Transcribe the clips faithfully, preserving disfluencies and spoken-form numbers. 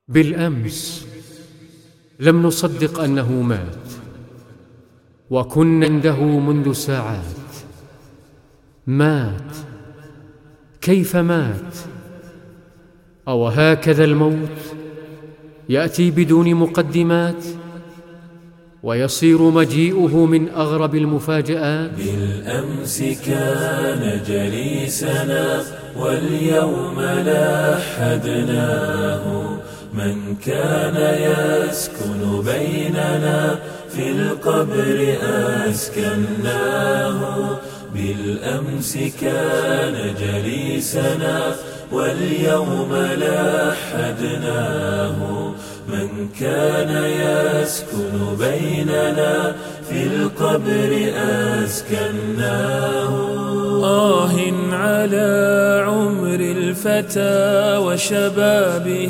بالأمس لم نصدق أنه مات، وكنا عنده منذ ساعات. مات؟ كيف مات؟ أو هكذا الموت يأتي بدون مقدمات، ويصير مجيئه من أغرب المفاجآت؟ بالأمس كان جليسنا واليوم لحدناه، من كان يسكن بيننا في القبر أسكناه. بالأمس كان جليسنا واليوم لحدناه، من كان يسكن بيننا في القبر أسكناه. آه على عمر الفتى وشبابه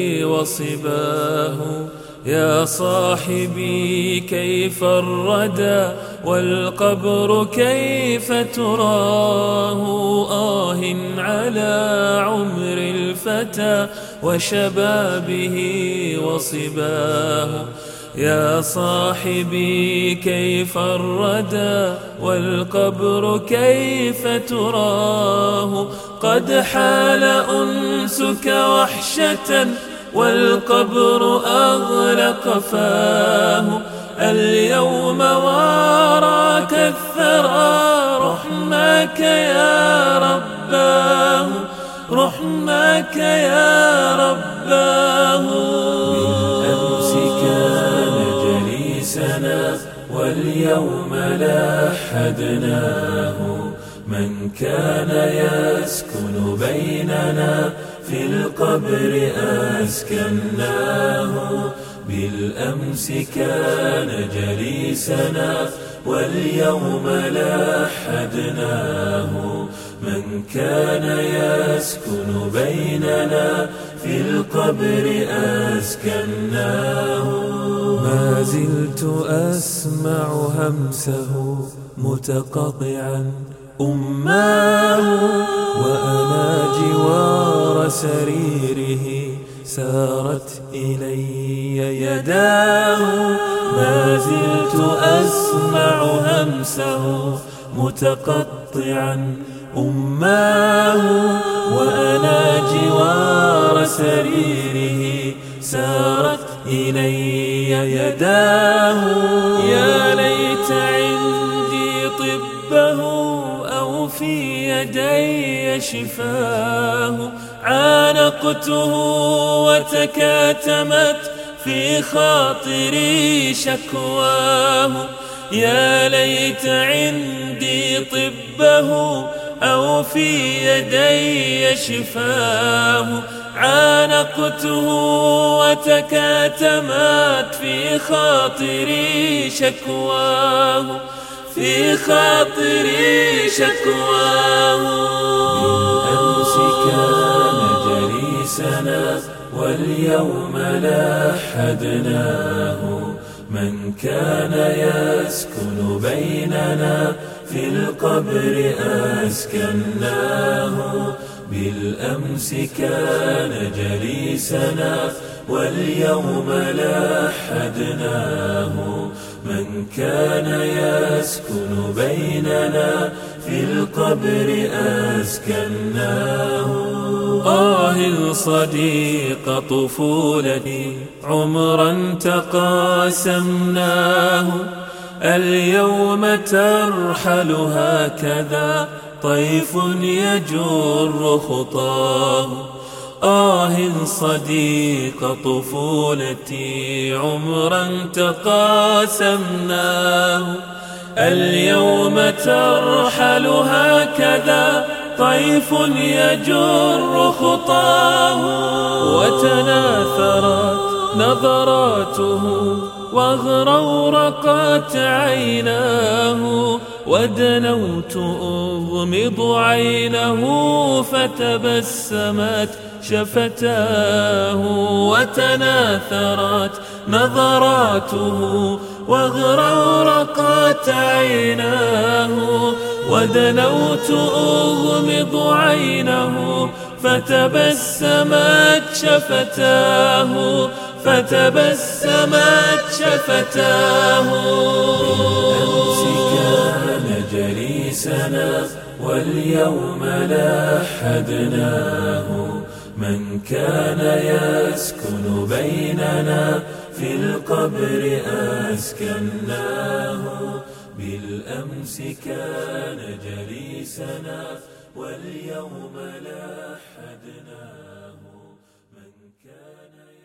وصباه، يا صاحبي كيف الردى والقبر كيف تراه. آه على عمر الفتى وشبابه وصباه، يا صاحبي كيف الردى والقبر كيف تراه. قد حال أنسك وحشة والقبر أغلق فاه، اليوم واراك الثرى رحماك يا رباه، رحماك يا رباه. بالأمس كان جليسنا واليوم لحدناه، من كان يسكن بيننا في القبر أسكناه. بالأمس كان جليسنا واليوم لحدناه، من كان يسكن بيننا في القبر أسكناه. ما زلت أسمع همسه متقطعا أماه، وأنا جوار سريره سارت إلي يداه. ما زلت أسمع همسه متقطعا أماه، وأنا جوار سريره سارت إلي يداه. يا ليت عندي طبه أو في يدي شفاه، عانقته وتكاتمت في خاطري شكواه. يا ليت عندي طبه أو في يدي شفاه، عانقته وتكاتمت في خاطري شكواه، في خاطري شكواه. بالأمس كان جليسنا واليوم لحدناه، من كان يسكن بيننا في القبر أسكناه. بالأمس كان جليسنا واليوم لحدناه، من كان يسكن بيننا في القبر أسكناه. آه صديق طفولتي عمرا تقاسمناه، اليوم ترحل هكذا طيف يجر خطاه. آه صديق طفولتي عمرا تقاسمناه، اليوم ترحل هكذا طيف يجر خطاه. وتناثرت نظراته واغرورقت عيناه، ودنوت أغمض عينه فتبسمت شفتاه. وتناثرت نظراته واغرورقت عيناه، ودنوت أغمض عينه فتبسمت شفتاه فتبسمت شفتاه. بالأمس كان جليسنا واليوم لحدناه، من كان يسكن بيننا في القبر أسكناه. بالأمس كان جليسنا واليوم لحدناه، من كان